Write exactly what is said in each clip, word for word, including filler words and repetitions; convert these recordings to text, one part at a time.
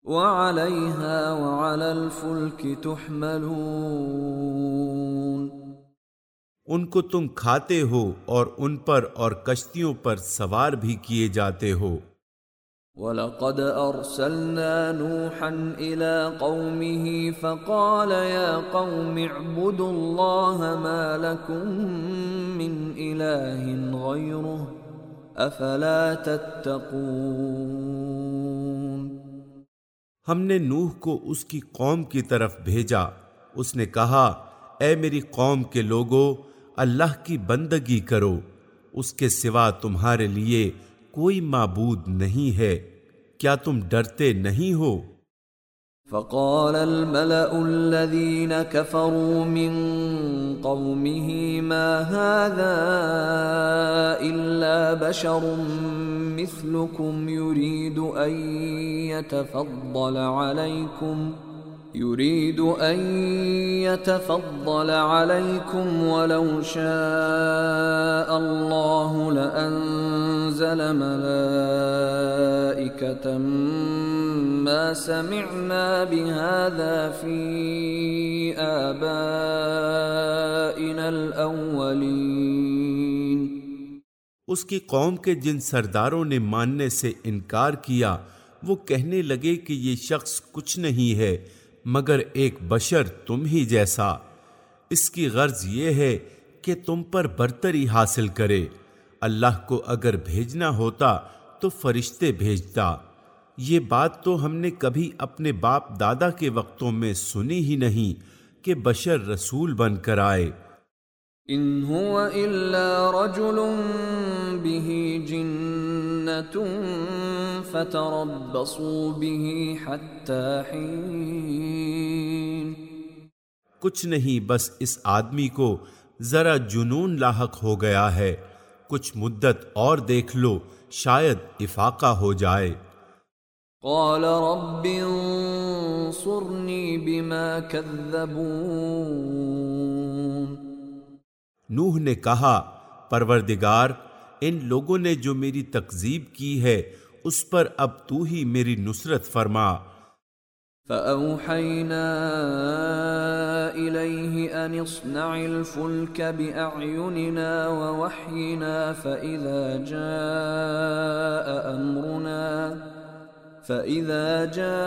وعليها وعلى الفلك تحملون. ان کو تم کھاتے ہو اور ان پر اور کشتیوں پر سوار بھی کیے جاتے ہو. وَلَقَدْ أَرْسَلْنَا نُوحًا إِلَىٰ قَوْمِهِ فَقَالَ يَا قَوْمِ اعْبُدُوا اللَّهَ مَا لَكُم مِّنْ إِلَٰهٍ غَيْرُهُ أَفَلَا تَتَّقُونَ. ہم نے نوح کو اس کی قوم کی طرف بھیجا. اس نے کہا اے میری قوم کے لوگو، اللہ کی بندگی کرو، اس کے سوا تمہارے لیے کوئی معبود نہیں ہے، کیا تم ڈرتے نہیں ہو؟ فقال الملأ الذين كفروا من قومه ما هذا إلا بشر مثلكم يريد أن يتفضل عليكم يريد أن يتفضل عليكم ولو شاء الله لأنزل ملائكة ما سمعنا بهذا في آبائنا الأولين. اس کی قوم کے جن سرداروں نے ماننے سے انکار کیا وہ کہنے لگے کہ یہ شخص کچھ نہیں ہے مگر ایک بشر تم ہی جیسا. اس کی غرض یہ ہے کہ تم پر برتری حاصل کرے. اللہ کو اگر بھیجنا ہوتا تو فرشتے بھیجتا. یہ بات تو ہم نے کبھی اپنے باپ دادا کے وقتوں میں سنی ہی نہیں کہ بشر رسول بن کر آئے. ان هو الا رجل به جنة فتربصوا به حتى حين. کچھ نہیں، بس اس آدمی کو ذرا جنون لاحق ہو گیا ہے، کچھ مدت اور دیکھ لو، شاید افاقہ ہو جائے. قال رب انصرنی بما كذبون. نوح نے کہا پروردگار، ان لوگوں نے جو میری تکذیب کی ہے اس پر اب تو ہی میری نصرت فرما. فأوحينا إليه أن اصنع الفلك بأعيننا ووحينا فإذا جاء أمرنا فإذا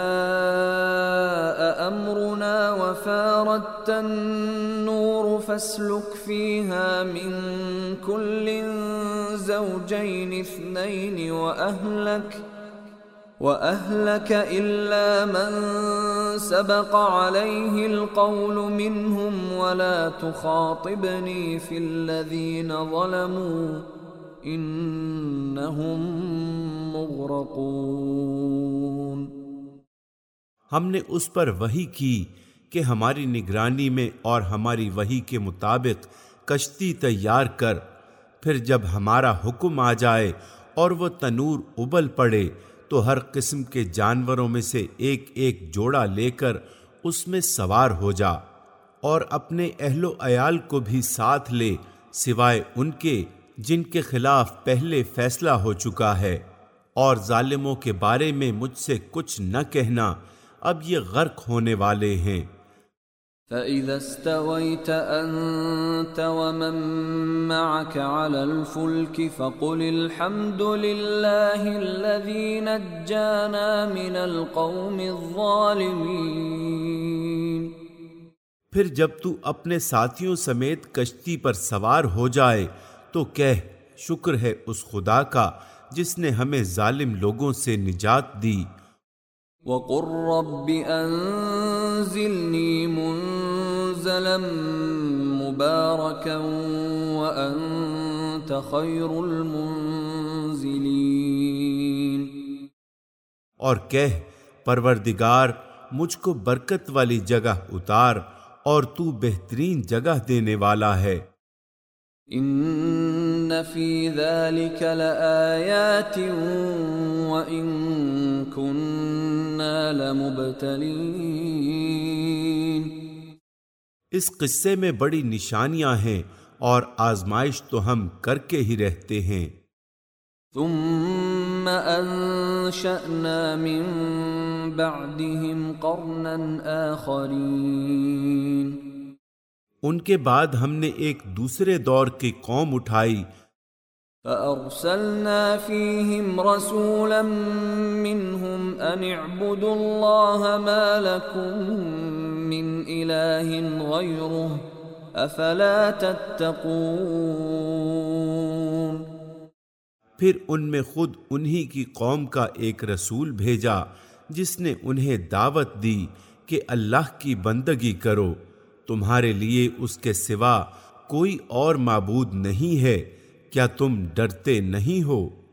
جاء أمرنا وفارت النور فاسلك فيها من كل زوجين اثنين وأهلك وَأَهْلَكَ إِلَّا مَن سَبَقَ عَلَيْهِ الْقَوْلُ مِنْهُمْ وَلَا تُخَاطِبْنِي فِي الَّذِينَ ظَلَمُوا إِنَّهُمْ مُغْرَقُونَ. ہم نے اس پر وحی کی کہ ہماری نگرانی میں اور ہماری وحی کے مطابق کشتی تیار کر، پھر جب ہمارا حکم آ جائے اور وہ تنور ابل پڑے تو ہر قسم کے جانوروں میں سے ایک ایک جوڑا لے کر اس میں سوار ہو جا، اور اپنے اہل و عیال کو بھی ساتھ لے سوائے ان کے جن کے خلاف پہلے فیصلہ ہو چکا ہے، اور ظالموں کے بارے میں مجھ سے کچھ نہ کہنا، اب یہ غرق ہونے والے ہیں. فَإِذَا اسْتَوَيْتَ أَنْتَ وَمَن مَّعَكَ عَلَى الْفُلْكِ فَقُلِ الْحَمْدُ لِلَّهِ الَّذِي نَجَّانَا مِنَ الْقَوْمِ الظَّالِمِينَ. پھر جب تو اپنے ساتھیوں سمیت کشتی پر سوار ہو جائے تو کہہ شکر ہے اس خدا کا جس نے ہمیں ظالم لوگوں سے نجات دی. وَقُلْ رَبِّ أَنزِلْنِي مُنزَلًا مُبَارَكًا وَأَنْتَ خَيْرُ الْمُنزِلِينَ. اور کہہ پروردگار مجھ کو برکت والی جگہ اتار اور تو بہترین جگہ دینے والا ہے. ان فی ذلک لآیات وإن كنا لمبتلین. اس قصے میں بڑی نشانیاں ہیں اور آزمائش تو ہم کر کے ہی رہتے ہیں. ثم ثم انشأنا من بعدهم قرنا آخرین، ان کے بعد ہم نے ایک دوسرے دور کی قوم اٹھائی، فأرسلنا فيهم رسولا منهم أن اعبدوا الله ما لكم من إله غيره أفلا تتقون۔ پھر ان میں خود انہی کی قوم کا ایک رسول بھیجا جس نے انہیں دعوت دی کہ اللہ کی بندگی کرو، تمہارے لیے اس کے سوا کوئی اور معبود نہیں ہے، کیا تم ڈرتے نہیں ہو؟